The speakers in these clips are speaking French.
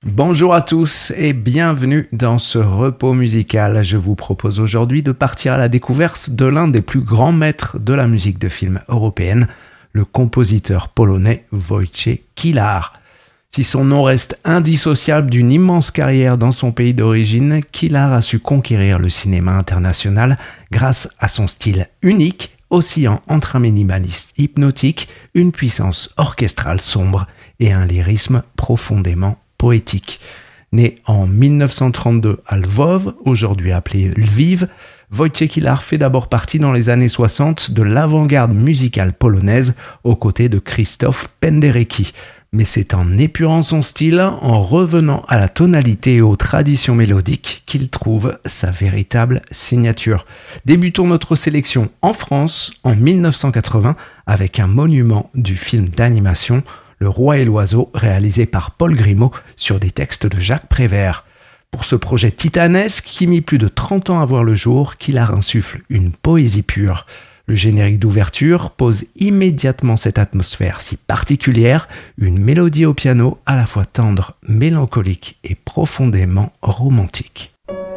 Bonjour à tous et bienvenue dans ce repos musical. Je vous propose aujourd'hui de partir à la découverte de l'un des plus grands maîtres de la musique de film européenne, le compositeur polonais Wojciech Kilar. Si son nom reste indissociable d'une immense carrière dans son pays d'origine, Kilar a su conquérir le cinéma international grâce à son style unique, oscillant entre un minimaliste hypnotique, une puissance orchestrale sombre et un lyrisme profondément poétique. Né en 1932 à Lwów, aujourd'hui appelé Lviv, Wojciech Kilar fait d'abord partie dans les années 60 de l'avant-garde musicale polonaise aux côtés de Krzysztof Penderecki. Mais c'est en épurant son style, en revenant à la tonalité et aux traditions mélodiques qu'il trouve sa véritable signature. Débutons notre sélection en France en 1980 avec un monument du film d'animation Le Roi et l'Oiseau, réalisé par Paul Grimaud sur des textes de Jacques Prévert. Pour ce projet titanesque qui mit plus de 30 ans à voir le jour, Kilar insuffle une poésie pure. Le générique d'ouverture pose immédiatement cette atmosphère si particulière, une mélodie au piano à la fois tendre, mélancolique et profondément romantique.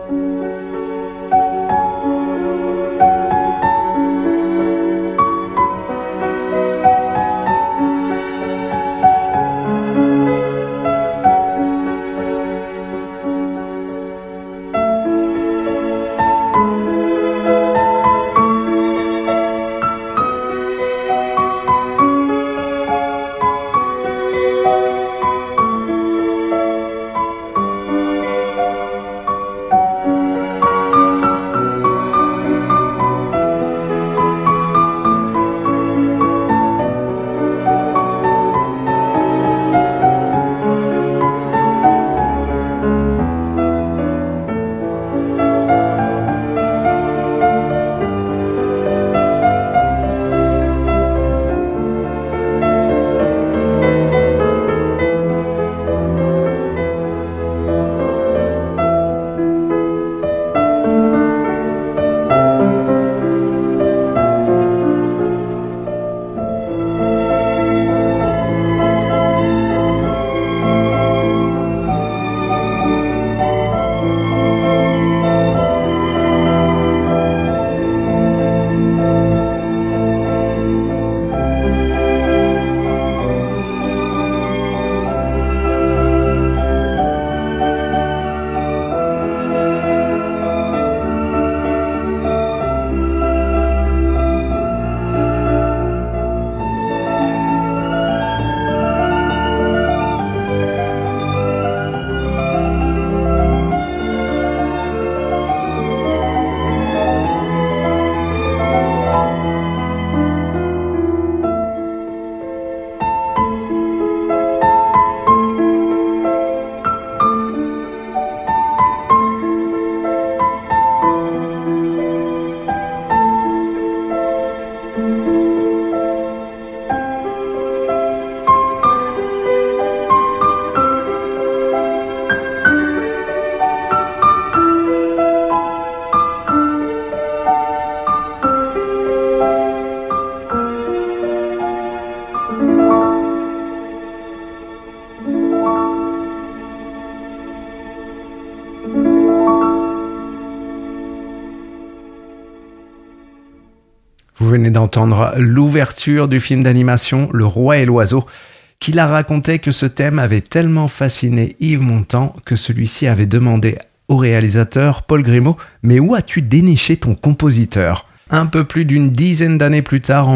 Vous venez d'entendre l'ouverture du film d'animation Le Roi et l'Oiseau. Kilar racontait que ce thème avait tellement fasciné Yves Montand que celui-ci avait demandé au réalisateur Paul Grimaud « Mais où as-tu déniché ton compositeur ?» Un peu plus d'une dizaine d'années plus tard, en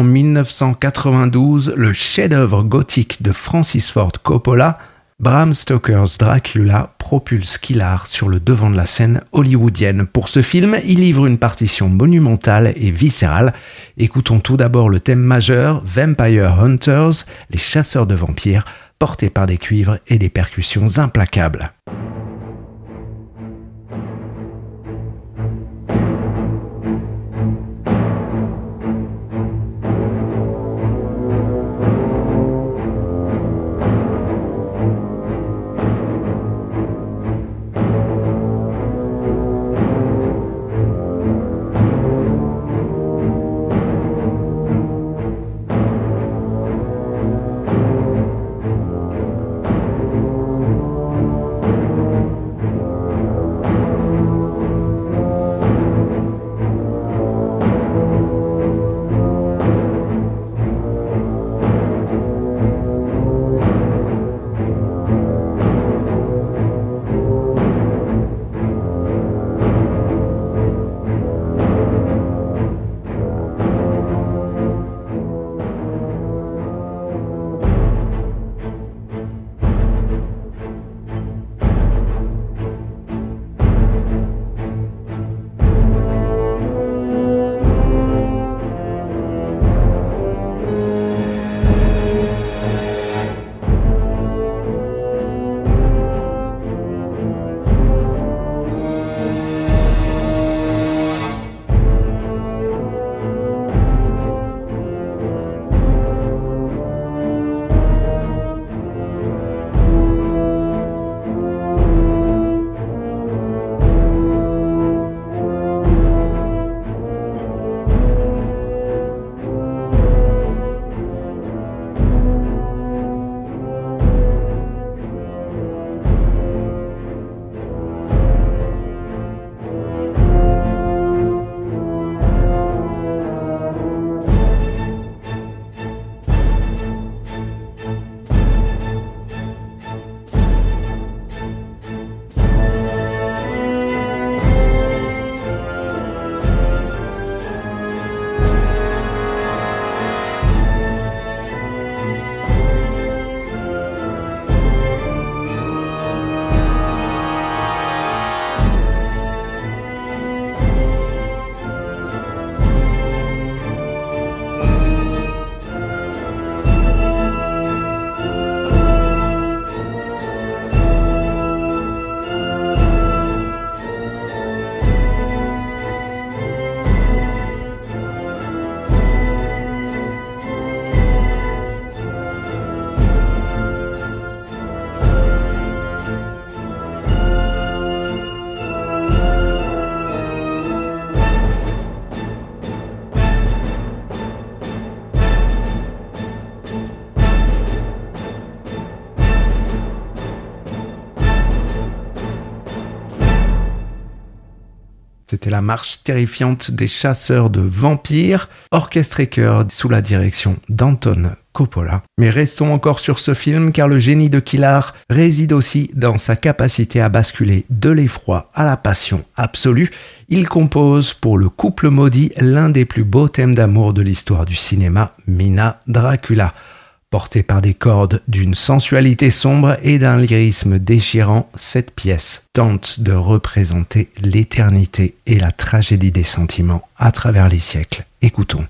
1992, le chef-d'œuvre gothique de Francis Ford Coppola, Bram Stoker's Dracula, propulse Kilar sur le devant de la scène hollywoodienne. Pour ce film, il livre une partition monumentale et viscérale. Écoutons tout d'abord le thème majeur, Vampire Hunters, les chasseurs de vampires, porté par des cuivres et des percussions implacables. C'était la marche terrifiante des chasseurs de vampires, orchestre et chœur sous la direction d'Anton Coppola. Mais restons encore sur ce film car le génie de Killar réside aussi dans sa capacité à basculer de l'effroi à la passion absolue. Il compose pour le couple maudit l'un des plus beaux thèmes d'amour de l'histoire du cinéma, Mina Dracula. Portée par des cordes d'une sensualité sombre et d'un lyrisme déchirant, cette pièce tente de représenter l'éternité et la tragédie des sentiments à travers les siècles. Écoutons.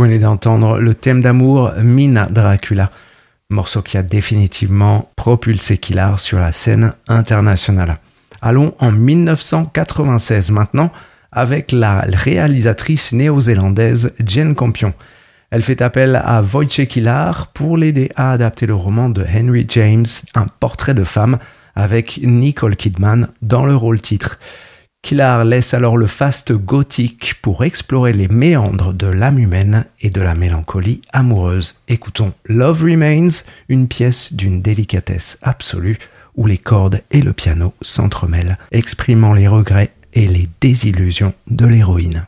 venez d'entendre le thème d'amour Mina Dracula, morceau qui a définitivement propulsé Killard sur la scène internationale. Allons en 1996 maintenant avec la réalisatrice néo-zélandaise Jane Campion. Elle fait appel à Wojciech Kilar pour l'aider à adapter le roman de Henry James, Un portrait de femme, avec Nicole Kidman dans le rôle titre. Kilar laisse alors le faste gothique pour explorer les méandres de l'âme humaine et de la mélancolie amoureuse. Écoutons Love Remains, une pièce d'une délicatesse absolue où les cordes et le piano s'entremêlent, exprimant les regrets et les désillusions de l'héroïne.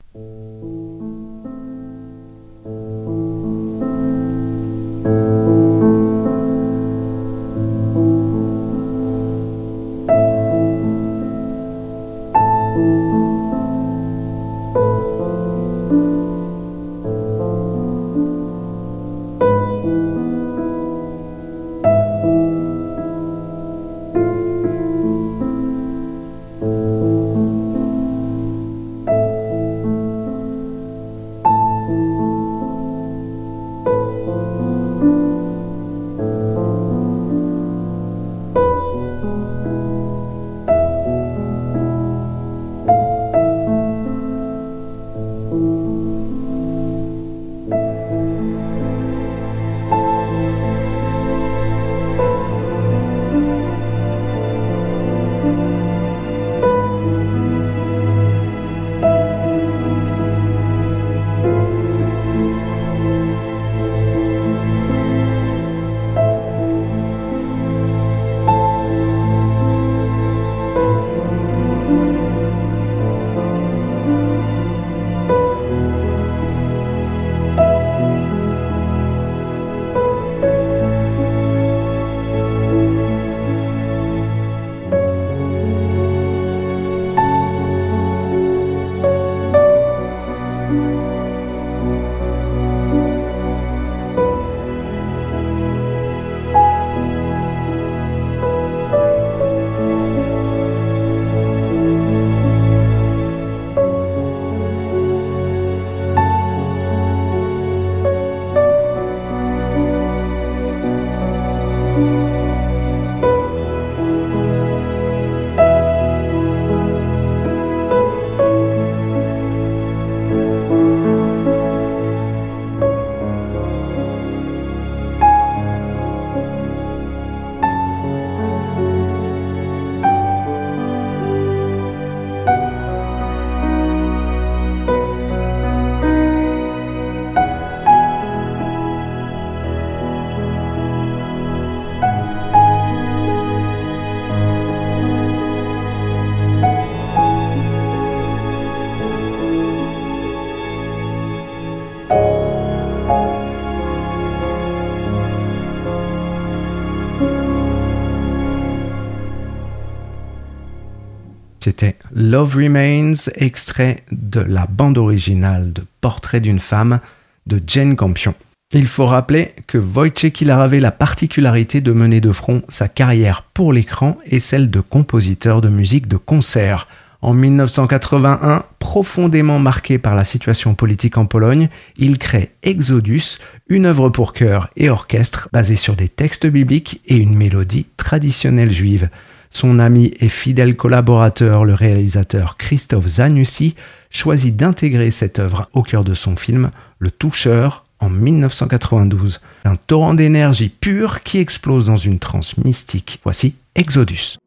C'était Love Remains, extrait de la bande originale de Portrait d'une femme de Jane Campion. Il faut rappeler que Wojciech Kilar avait la particularité de mener de front sa carrière pour l'écran et celle de compositeur de musique de concert. En 1981, profondément marqué par la situation politique en Pologne, il crée Exodus, une œuvre pour chœur et orchestre basée sur des textes bibliques et une mélodie traditionnelle juive. Son ami et fidèle collaborateur, le réalisateur Krzysztof Zanussi, choisit d'intégrer cette œuvre au cœur de son film Le Toucheur en 1992. Un torrent d'énergie pure qui explose dans une transe mystique. Voici Exodus.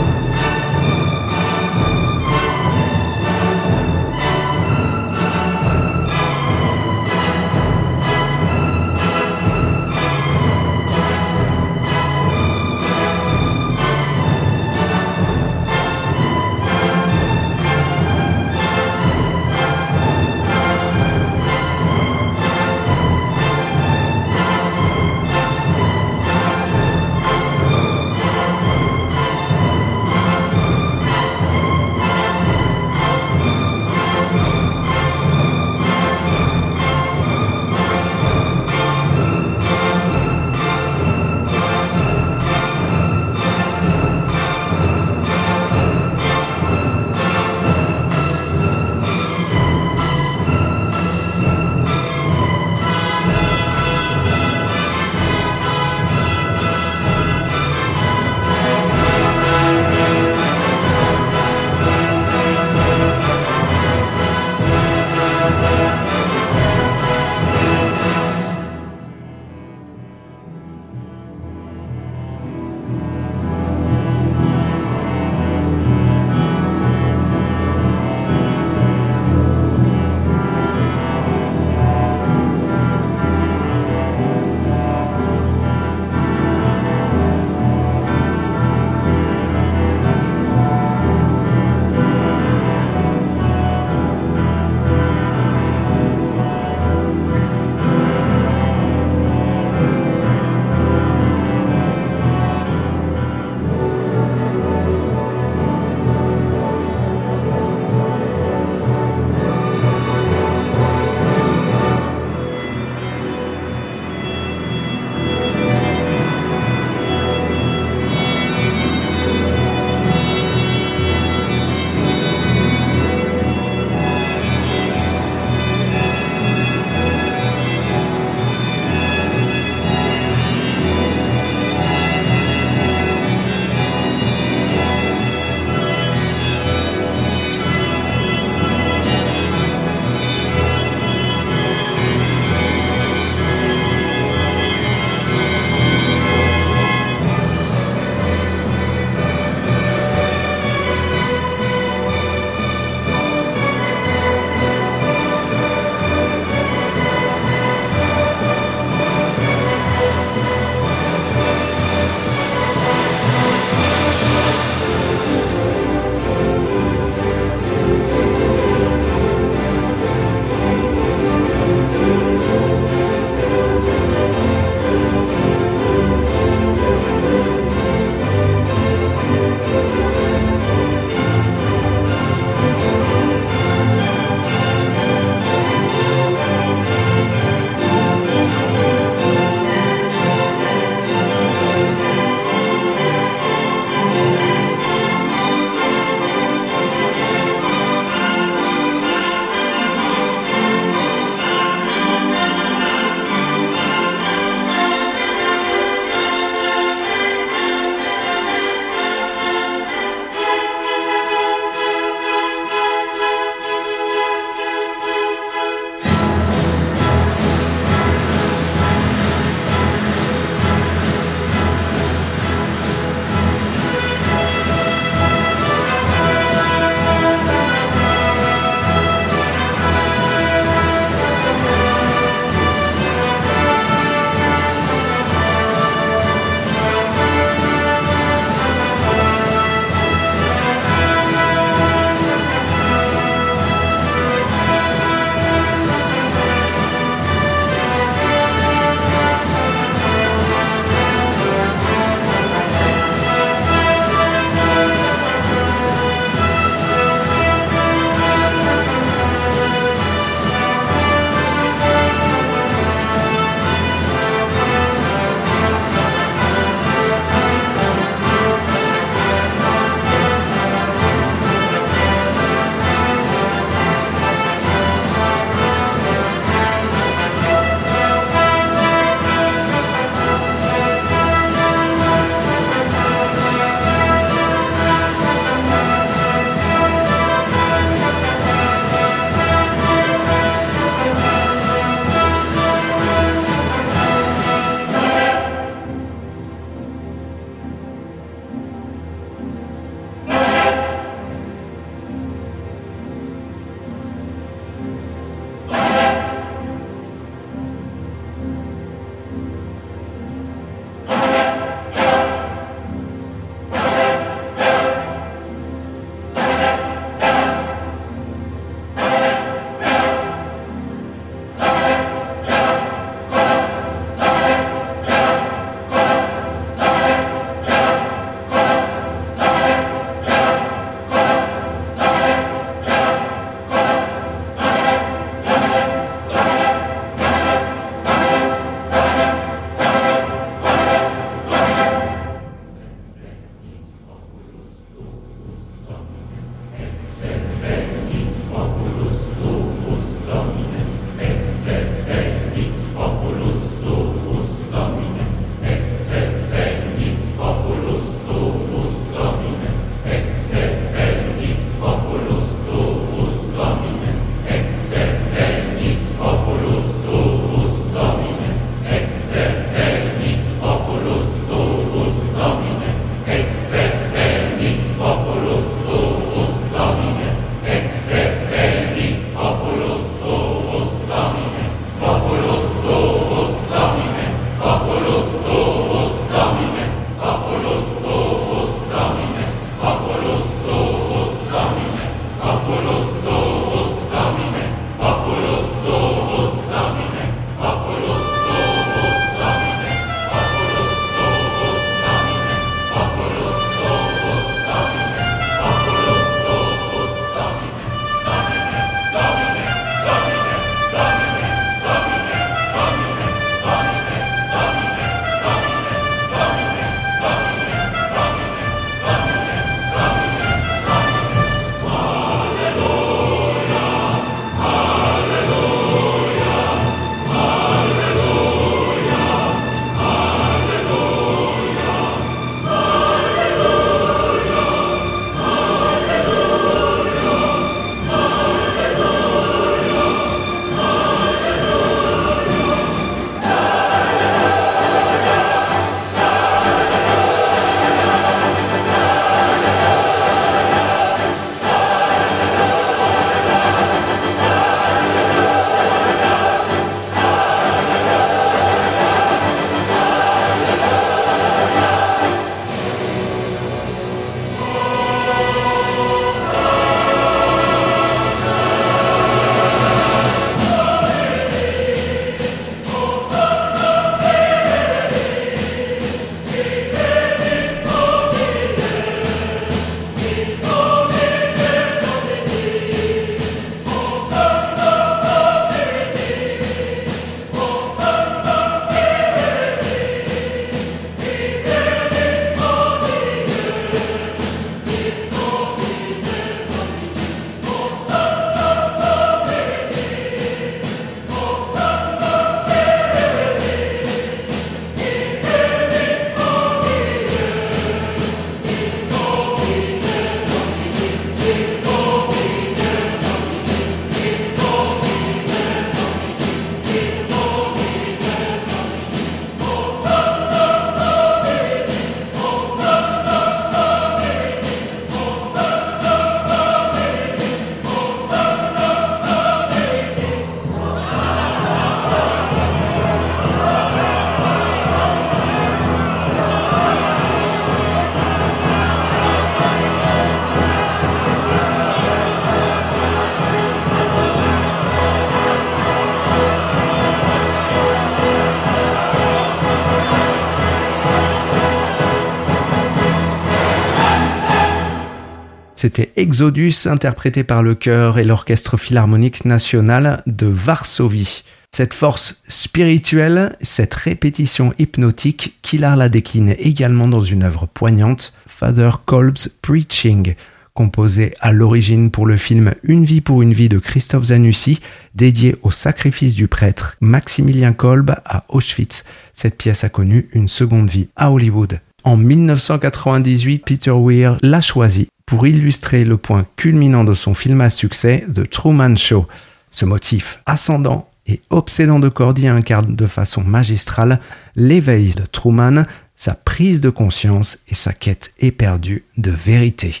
C'était Exodus, interprété par le chœur et l'Orchestre Philharmonique National de Varsovie. Cette force spirituelle, cette répétition hypnotique, Killar la décline également dans une œuvre poignante, Father Kolb's Preaching, composé à l'origine pour le film Une vie pour une vie de Christophe Zanussi, dédié au sacrifice du prêtre Maximilien Kolb à Auschwitz. Cette pièce a connu une seconde vie à Hollywood. En 1998, Peter Weir l'a choisi pour illustrer le point culminant de son film à succès, The Truman Show. Ce motif ascendant et obsédant de Cordy incarne de façon magistrale l'éveil de Truman, sa prise de conscience et sa quête éperdue de vérité.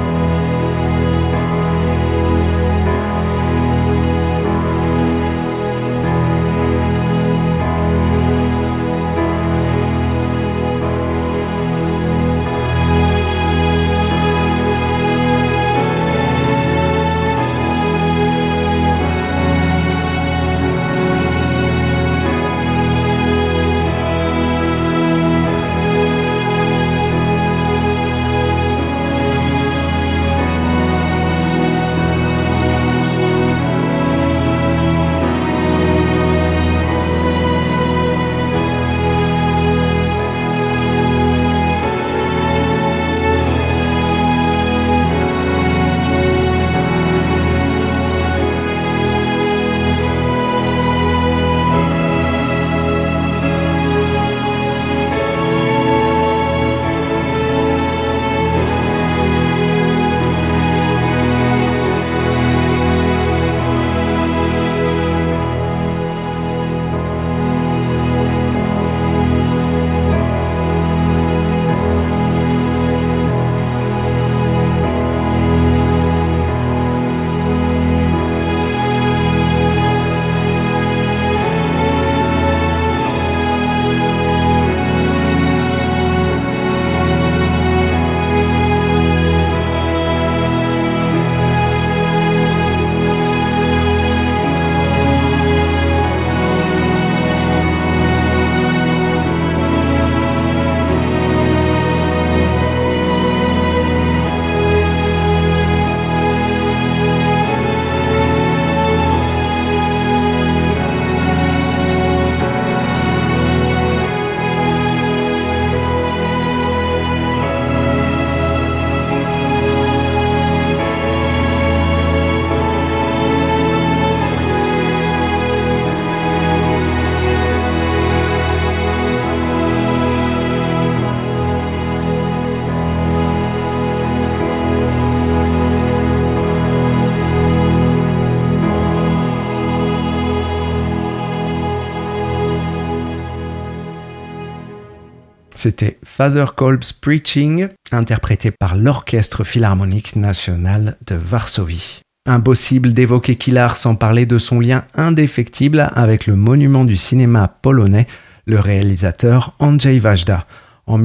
C'était Father Kolb's Preaching, interprété par l'Orchestre Philharmonique National de Varsovie. Impossible d'évoquer Killar sans parler de son lien indéfectible avec le monument du cinéma polonais, le réalisateur Andrzej Wajda. En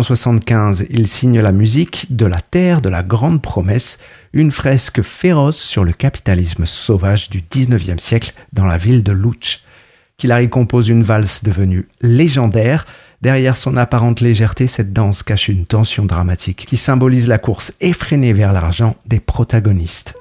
1975, il signe la musique de La Terre de la Grande Promesse, une fresque féroce sur le capitalisme sauvage du 19e siècle dans la ville de Łódź. Killar y compose une valse devenue légendaire. Derrière son apparente légèreté, cette danse cache une tension dramatique qui symbolise la course effrénée vers l'argent des protagonistes.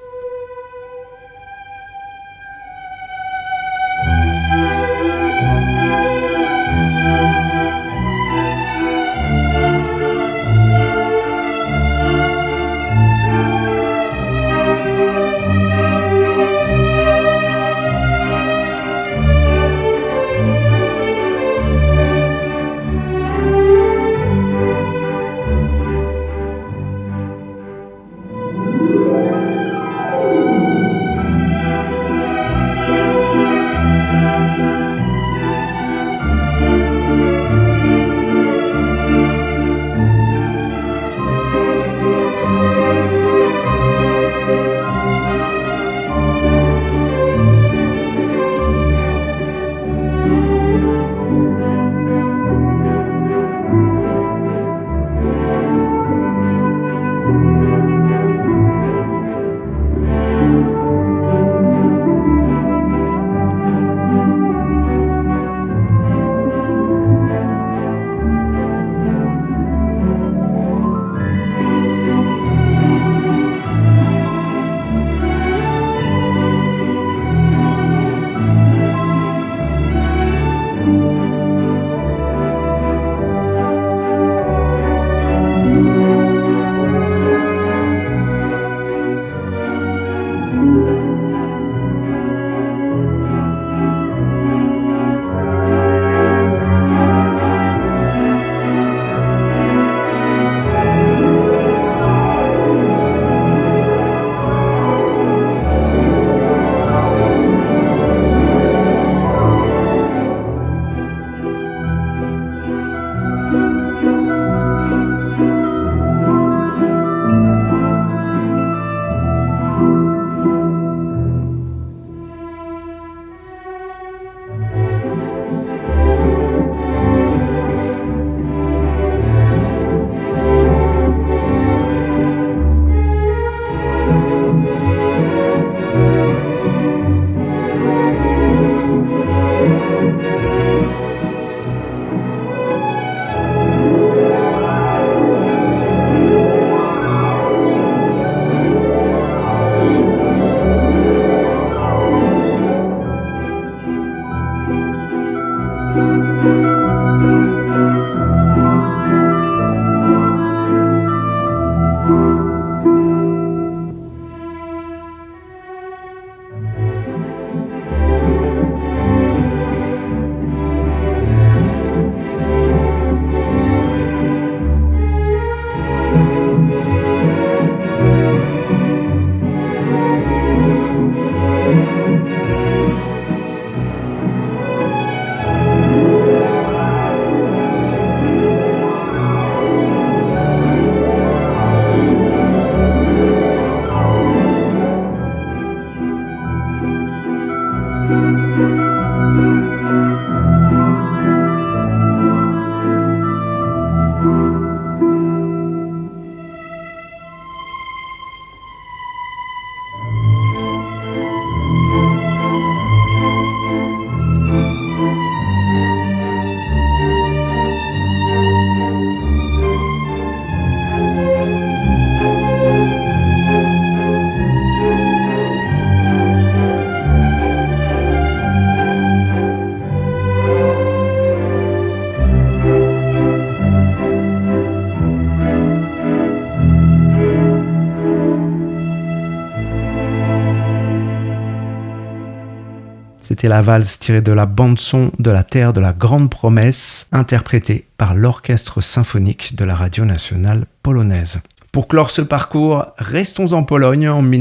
C'était la valse tirée de la bande-son de La Terre de la Grande Promesse, interprétée par l'Orchestre symphonique de la Radio nationale polonaise. Pour clore ce parcours, restons en Pologne en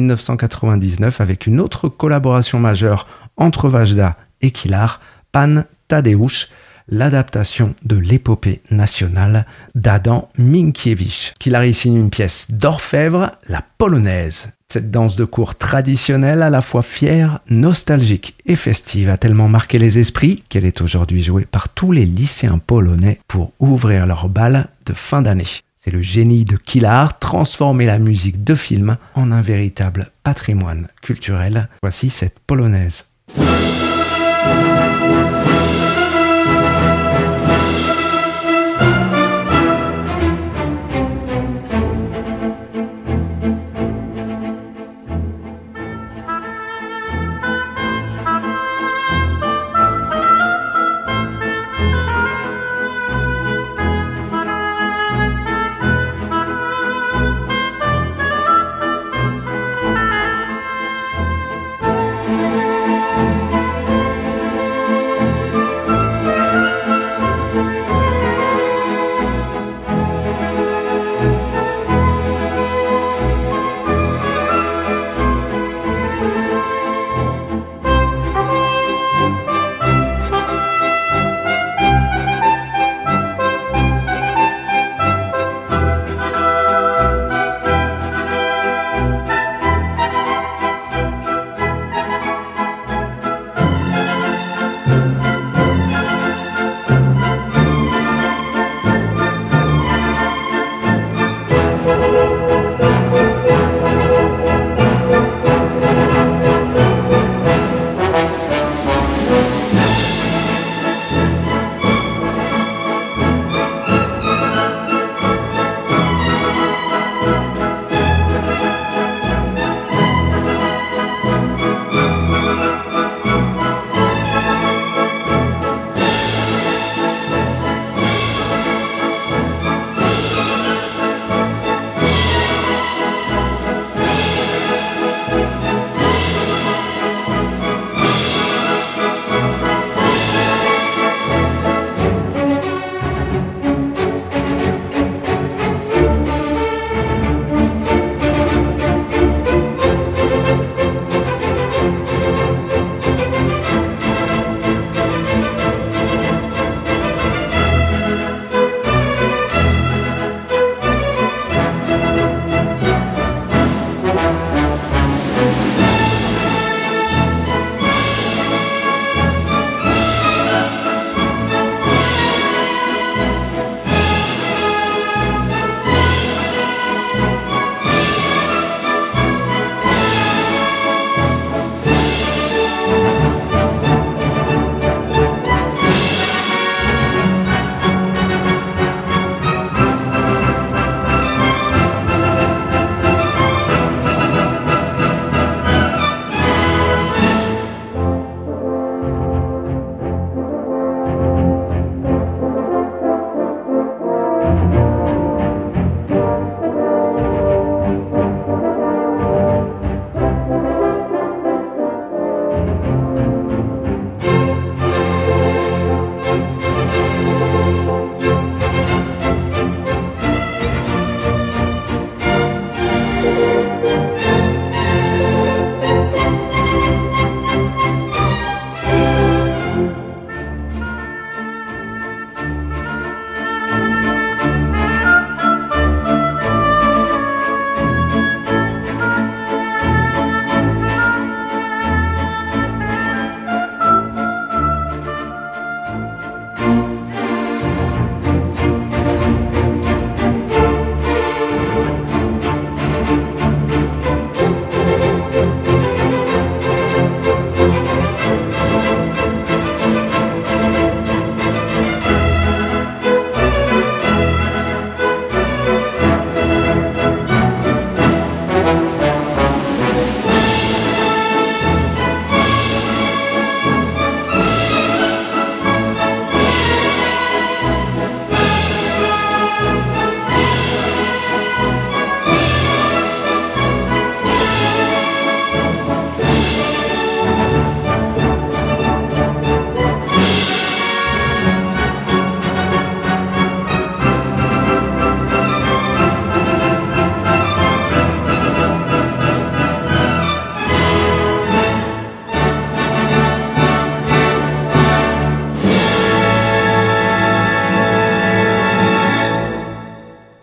1999 avec une autre collaboration majeure entre Wajda et Kilar, Pan Tadeusz, l'adaptation de l'épopée nationale d'Adam Mickiewicz. Kilar y signe une pièce d'orfèvre, la polonaise. Cette danse de cour traditionnelle, à la fois fière, nostalgique et festive, a tellement marqué les esprits qu'elle est aujourd'hui jouée par tous les lycéens polonais pour ouvrir leur bal de fin d'année. C'est le génie de Kilar, transformer la musique de film en un véritable patrimoine culturel. Voici cette polonaise.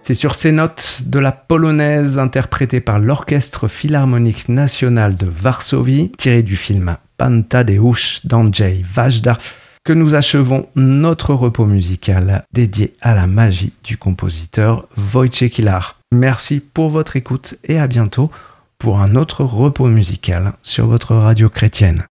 C'est sur ces notes de la polonaise interprétée par l'Orchestre Philharmonique National de Varsovie, tirée du film Pan Tadeusz d'Andrzej Wajda, que nous achevons notre repos musical dédié à la magie du compositeur Wojciech Kilar. Merci pour votre écoute et à bientôt pour un autre repos musical sur votre radio chrétienne.